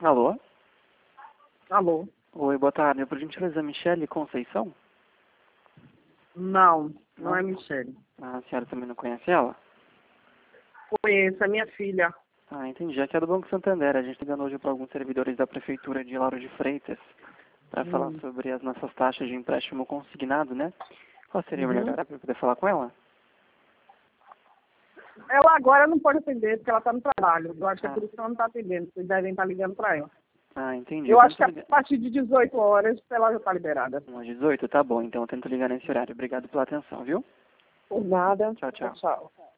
Alô? Alô? Oi, boa tarde. Por gentileza, Michele Conceição? Não é Michele. A senhora também não conhece ela? Conheço, é minha filha. Ah, entendi. Aqui é do Banco Santander. A gente ligando hoje para alguns servidores da Prefeitura de Lauro de Freitas para falar sobre as nossas taxas de empréstimo consignado, né? Qual seria o melhor horário para eu poder falar com ela? Ela agora não pode atender porque ela está no trabalho. Eu acho que é por isso que ela não está atendendo. Vocês devem estar ligando para ela. Ah, entendi. Eu acho que tento a partir de 18 horas ela já está liberada. Às 18? Tá bom. Então eu tento ligar nesse horário. Obrigado pela atenção, viu? Por nada. Tchau, tchau. Tchau.